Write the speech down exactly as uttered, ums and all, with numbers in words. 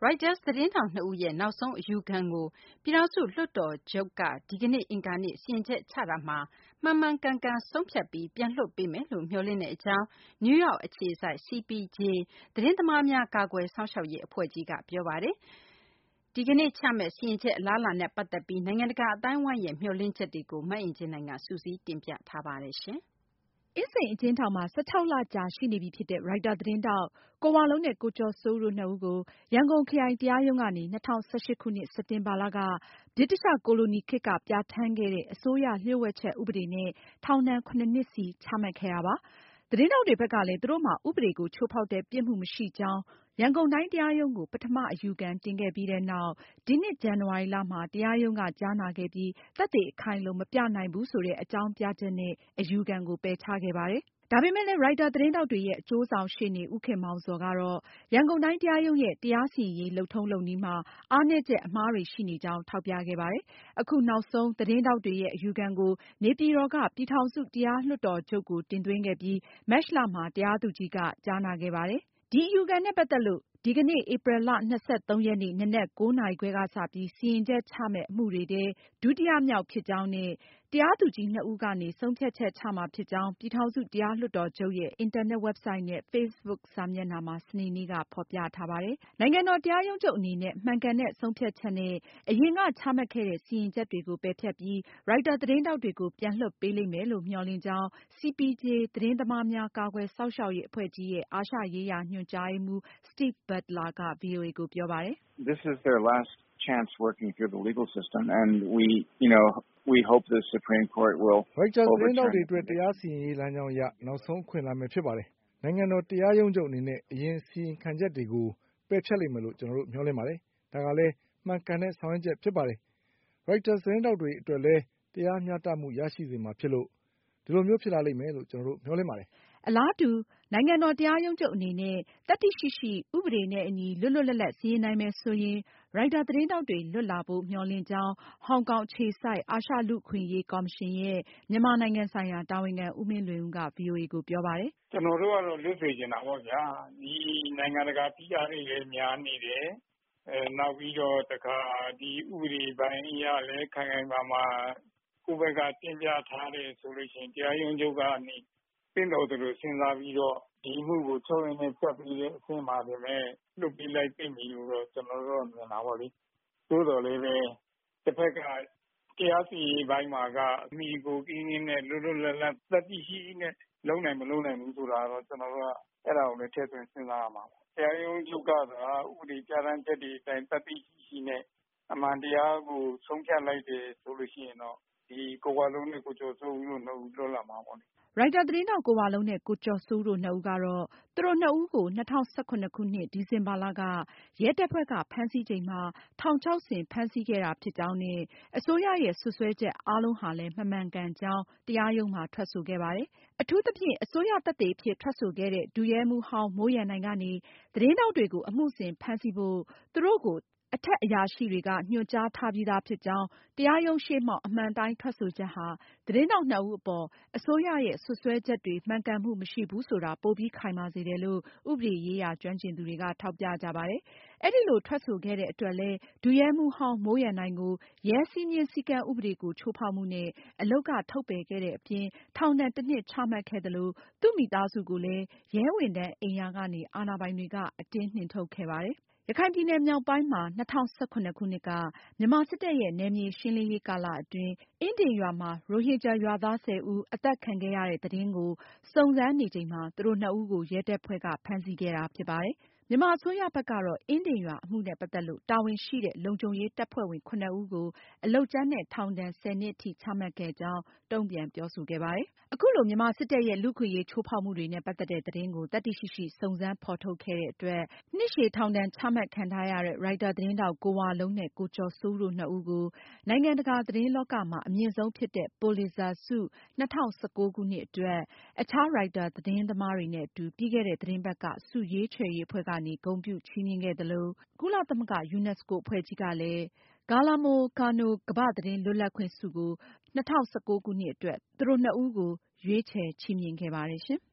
ရိုက်တာသတင်းထောက်နှစ်ဦးရဲ့နောက်ဆုံးအယူခံကိုပြည်ထောင်စုလွှတ်တော်ချုပ်ကဒီကနေ့အင်္ဂါနေ့စီရင်ချက်ချတာမှာမှန်မှန်ကန်ကန်ဆုံးဖြတ်ပြီးပြန်လွှတ်ပေးမယ်လို့မျှော်လင့်တဲ့အကြောင်းနယူးယောက်အခြေစိုက် C P J သတင်းသမားများကာကွယ်စောင့်ရှောက်ရေးအဖွဲ့ကြီးကပြောပါတယ်။ဒီကနေ့ချမယ့်စီရင်ချက်အလားအလာနဲ့ပတ်သက်ပြီးနိုင်ငံတကာအသိုင်းအဝိုင်းရဲ့မျှော်လင့်ချက်တွေကိုမအင်ကြင်းနိုင်ကစုစည်းတင်ပြထားပါတယ်။အင်းစိန်အကျဉ်းထောင်မှာ၁၆လကြာရှိနေပြီဖြစ်တဲ့ရိုက်တာသတင်းထောက်ကိုဝလုံးနဲ့ကိုကျော်စိုးဦးတို့နှစ်ဦးကိုရန်ကုန်ခရိုင်တရားရုံးကနေ၂၀၁၈ခုနှစ်စက်တင်ဘာလကဗြိတိသျှကိုလိုနီခေတ်ကပြဌာန်းခဲ့တဲ့အစိုးရလျှို့ဝှက်ချက်ဥပဒေနဲ့ထောင်ဒဏ်ခုနှစ်နှစ်စီချမှတ်ခဲ့တာပါ။သတင်းထောက်တွေဘက်ကလည်းသူတို့မှာဥပဒေကိုချိုးဖောက်တဲ့ပြစ်မှုမရှိကြောင်းရန်ကုန်တိုင်းတရားရုံးကိုပထမအယူခံတင်ခဲ့ပြီးတဲ့နောက်ဒီနှစ်ဇန်နဝါရီလမှာတရားရုံးကကြားနာခဲ့ပြီးသက်သေအခိုင်အလုံမပြနိုင်ဘူးဆိုတဲ့အကြောင်းပြချက်နဲ့အယူခံကိုပယ်ချခဲ့ပါတယ်။ဒါပေမဲ့လည်းရိုက်တာသတင်းထောက်တွေရဲ့အကျိုးဆောင်ရှေ့နေဦးခင်မောင်ဇော်ကတော့ရန်ကုန်တိုင်းတရားရုံးရဲ့တရားစီရင်ရေးလုပ်ထုံးလုပ်နည်းမှာအားနည်းချက်အမှားတွေရှိနေကြောင်းထောက်ပြခဲ့ပါတယ်။အခုနောက်ဆုံးသတင်းထောက်တွေရဲ့အယူခံကိုနေပြည်တော်ကပြည်ထောင်စုတရားလွှတ်တော်ချုပ်ကိုတင်သွင်းခဲ့ပြီးမတ်လမှာတရားသူကြီးကကြားနာခဲ့ပါတယ်။ဒီအယူခံနဲ့ပတ်သက်လို့ဒီကနေ့ဧပြီလ၂၃ရက်နေ့နံနက်၉နာရီခွဲကစပြီးစီရင်ချက်ချမယ့်အမှုတွေထဲဒုတိယမြောက်ဖြစ်ကြောင်းနဲ့တရားသူကြီးနှစ်ဦးကနေဆုံးဖြတ်ချက်ချမှာဖြစ်ကြောင်းပြည်ထောင်စုတရားလွှတ်တော်ချုပ်ရဲ့အင်တာနက်ဝက်ဘ်ဆိုက်နဲ့ Facebook စာမျက်နှာမှာစနေနေ့ကဖေါ်ပြထားပါတယ်။နိုင်ငံတော်တရားရုံးချုပ်အနေနဲ့မှန်ကန်တဲ့ဆုံးဖြတ်ချက်နဲ့အရင်ကချမှတ်ခဲ့တဲ့စီရင်ချက်တွေကိုပယ်ဖျက်ပြီးရိုက်တာသတင်းထောက်တွေကိုပြန်လွှတ်ပေးလိမ့်မယ်လို့မျှော်လင့်ကြောင်း C P J သတင်းသမားများကာကွယ်စောင့်ရှောက်ရေးအဖွဲ့ကြီးရဲ့အာရှရေးရာညွှန်ကြားရေးမှူး Steve Butler က ဗွီအိုအေကိုပြောပါတယ်။ This is their last chance working through the legal system and we you know we hope the Supreme Court will Reuters သတင်းထောက်တွေအတွက်တရားစီရင်ရေးလမ်းကြောင်းအရနောက်ဆုံးခွင့်လမ်းပဲဖြစ်ပါတယ်။နိုင်ငံတော်တရားရုံးချုပ်အနေနဲ့အရင်စီရင်ခံချက်တွေကိုပယ်ဖျက်လိမ့်မယ်လို့ကျနော်တို့မျှော်လင့်ပါတယ်။ဒါကလည်းမှန်ကန်တဲ့ဆောင်ရွက်ချက်ဖြစ်ပါတယ်။ Reuters သတင်းထောက်တွေအတွက်လည်းတရားမျှတမှုရရှိစေမှာဖြစ်လို့ဒီလိုမျိုးဖြစ်လာလိမ့်မယ်လို့ကျနော်တို့မျှော်လင့်ပါတယ်။အလားတူနိုင်ငံတော်တရားရုံးချုပ်အနေနဲ့သတ္တိရှိရှိဥပဒေနဲ့အညီလွတ်လွတ်လပ်လပ်စီရင်နိုင်မယ်ဆိုရင်ရိုက်တာသတင်းထောက်တွေလွတ်လာဖို့မျှော်လင့်ကြောင်းဟောင်ကောင်အခြေစိုက်အာရှလူ့အခွင့်အရေးကော်မရှင်ရဲ့မြန်မာနိုင်ငံဆိုင်ရာတာဝန်ခံဦးမင်းလွင်ဦးက ဗွီအိုအေကိုပြောပါတယ်။ကျနော်တို့ကတော့လွတ်စေချင်တာပေါ့ဗျာ။ဒီနိုင်ငံတကာဖိအားတွေလည်းများနေတယ်။အဲနောက်ပြီးတော့တခါဒီဥပဒေပိုင်းအရလည်းခိုင်ခိုင်မာမာကိုယ့်ဘက်ကတင်ပြထားတယ်ဆိုလို့ရှိရင်တရားရုံးချုပ်ကနေသင့်တော်သလိုစဉ်းစားပြီးတော့ဒီမှုကိုချုပ်ရင်းနဲ့ဆက်ပြီးတဲ့အဆင့်မှာပဲလွတ်ပြီးလိုက်ပြင်ပြီလို့တော့ကျွန်တော်တို့မြင်တာပေါ့လေ။သို့တော်လည်းပဲတစ်ဖက်ကတရားစီရင်ပိုင်းမှာကအမိကိုကင်းကင်းနဲ့လွတ်လွတ်လပ်လပ်သတိရှိရှိနဲ့လုံးနိုင်မလုံးနိုင်ဘူးဆိုတာတော့ကျွန်တော်တို့ကအဲ့ဒါကိုလည်းထည့်သွင်းစဉ်းစားရမှာပေါ့။တရားရုံးချုပ်ကသာဥပဒေပြဋ္ဌာန်းချက်တွေအတိုင်းသတိရှိရှိနဲ့အမှန်တရားကိုဆုံးဖြတ်လိုက်တယ်ဆိုလို့ရှိရင်တော့ဒီကိုဝလုံးနဲ့ကိုကျော်စိုးဦးတို့နှစ်ဦးလွတ်လာမှာပေါ့လေ။ရိုက်တာသတင်းထောက်ကိုဝလုံးနဲ့ကိုကျော်စိုးဦးတို့နှစ်ဦးကတော့သူတို့နှစ်ဦးကို၂၀၁၇ခုနှစ်ဒီဇင်ဘာလကရဲတပ်ဖွဲ့ကဖမ်းဆီးချိန်မှာထောင်ချောက်ဆင်ဖမ်းဆီးခဲ့တာဖြစ်ကြောင်းနဲ့အစိုးရရဲ့စွပ်စွဲချက်အားလုံးဟာလည်းမမှန်ကန်ကြောင်းတရားရုံးမှာထွက်ဆိုခဲ့ပါတယ်။အထူးသဖြင့်အစိုးရသက်သေအဖြစ်ထွက်ဆိုခဲ့တဲ့ဒုရဲမှူးဟောင်းမိုးရန်နိုင်ကနေသတင်းထောက်တွေကိုအမှုဆင်ဖမ်းဆီးဖို့သူတို့ကိုအထက်အရာရှိတွေကညွှန်ကြားထားပြီးသားဖြစ်ကြောင်းတရားရုံးရှေ့မှောက်အမှန်အတိုင်းထွက်ဆိုချက်ဟာသတင်းထောက်နှစ်ဦးအပေါ်အစိုးရရဲ့စွပ်စွဲချက်တွေမှန်ကန်မှုမရှိဘူးဆိုတာပိုပြီးခိုင်မာစေတယ်လို့ဥပဒေရေးရာကျွမ်းကျင်သူတွေကထောက်ပြကြပါတယ်။အဲဒီလိုထွက်ဆိုခဲ့တဲ့အတွက်လည်းဒုရဲမှူးဟောင်းမိုးရန်နိုင်ကိုရဲစည်းမျဉ်းစည်းကမ်းဥပဒေကိုချိုးဖောက်မှုနဲ့အလုပ်ကထုတ်ပယ်ခဲ့တဲ့အပြင်ထောင်ဒဏ်တစ်နှစ်ချမှတ်ခဲ့သလိုသူ့မိသားစုကိုလည်းရဲဝန်ထမ်းအိမ်ယာကနေအာဏာပိုင်တွေကအတင်းနှင်ထုတ်ခဲ့ပါတယ်။ရခိုင်ပြည်နယ်မြောက်ပိုင်းမှာ၂၀၁၇ခုနှစ်ကမြန်မာစစ်တပ်ရဲ့နယ်မြေရှင်းလင်းရေးကာလအတွင်းအင်းဒင်ရွာမှာရိုဟင်ဂျာရွာသားဆယ်ဦးအသတ်ခံခဲ့ရတဲ့သတင်းကိုစုံစမ်းနေချိန်မှာသူတို့နှစ်ဦးကိုရဲတပ်ဖွဲ့ကဖမ်းဆီးခဲ့တာဖြစ်ပါတယ်။မြန်မာအစိုးရဘက်ကတော့အင်းဒင်ရွာအမှုနဲ့ပတ်သက်လို့တာဝန်ရှိတဲ့လုံခြုံရေးတပ်ဖွဲ့ဝင်ခုနှစ်ဦးကိုအလုပ်ကြမ်းနဲ့ထောင်ဒဏ်ဆယ်နှစ်ထိချမှတ်ခဲ့ကြောင်းတုံ့ပြန်ပြောဆိုခဲ့ပါတယ်။အခုလိုမြန်မာစစ်တပ်ရဲ့လူ့အခွင့်အရေးချိုးဖောက်မှုတွေနဲ့ပတ်သက်တဲ့သတင်းကိုသတ္တိရှိရှိစုံစမ်းဖော်ထုတ်ခဲ့တဲ့အတွက်နှစ်ရှည်ထောင်ဒဏ်ချမှတ်ခံထားရတဲ့ရိုက်တာသတင်းထောက်ကိုဝလုံးနဲ့ကိုကျော်စိုးဦးတို့နှစ်ဦးကိုနိုင်ငံတကာသတင်းလောကမှာအမြင့်ဆုံးဖြစ်တဲ့ပူလစ်ဇာဆု၂၀၁၉ခုနှစ်အတွက်အခြားရိုက်တာသတင်းသမားတွေနဲ့အတူပြီးခဲ့တဲ့သတင်းပတ်ကဆုရွေးချယ်ရေးအဖွဲ့ကနေဂုဏ်ပြုချီးမြှင့်ခဲ့သလိုကုလသမဂ္ဂယူနက်စကိုအဖွဲ့ကြီးကလည်း Guillermo Cano ကမ္ဘာ့သတင်းလွတ်လပ်ခွင့်ဆုကို၂၀၁၉ခုနှစ်အတွက်သူတို့နှစ်ဦးကိုရွေးချယ်ချီးမြှင့်ခဲ့ပါတယ်ရှင်